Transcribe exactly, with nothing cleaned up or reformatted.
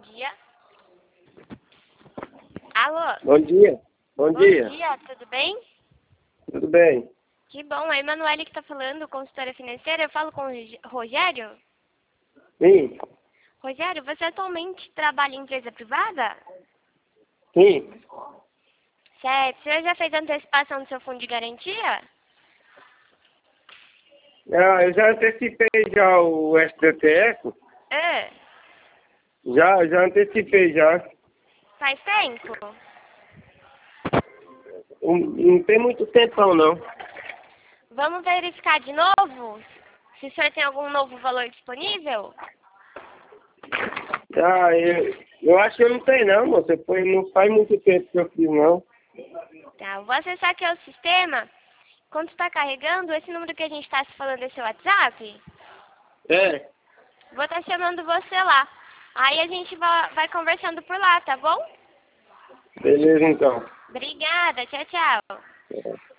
dia. Alô? Bom dia. Bom, Bom dia. dia, tudo bem? Tudo bem? Que bom, é a Emanuele que está falando, consultora financeira. Eu falo com o Rog- Rogério? Sim. Rogério, você atualmente trabalha em empresa privada? Sim. Certo. Você já fez antecipação do seu fundo de garantia? Ah, eu já antecipei já o S D T F. É. Já, já antecipei já. Faz tempo? Não, não tem muito tempão não. Vamos verificar de novo? Se o senhor tem algum novo valor disponível? Ah, eu, eu acho que eu não tenho não, moça. Foi, não faz muito tempo que eu fiz não. Tá, eu vou acessar aqui o sistema. Quando está carregando, esse número que a gente está se falando é seu WhatsApp? É. Vou estar chamando você lá. Aí a gente vai, vai conversando por lá, tá bom? Beleza então. Obrigada, tchau, tchau. É.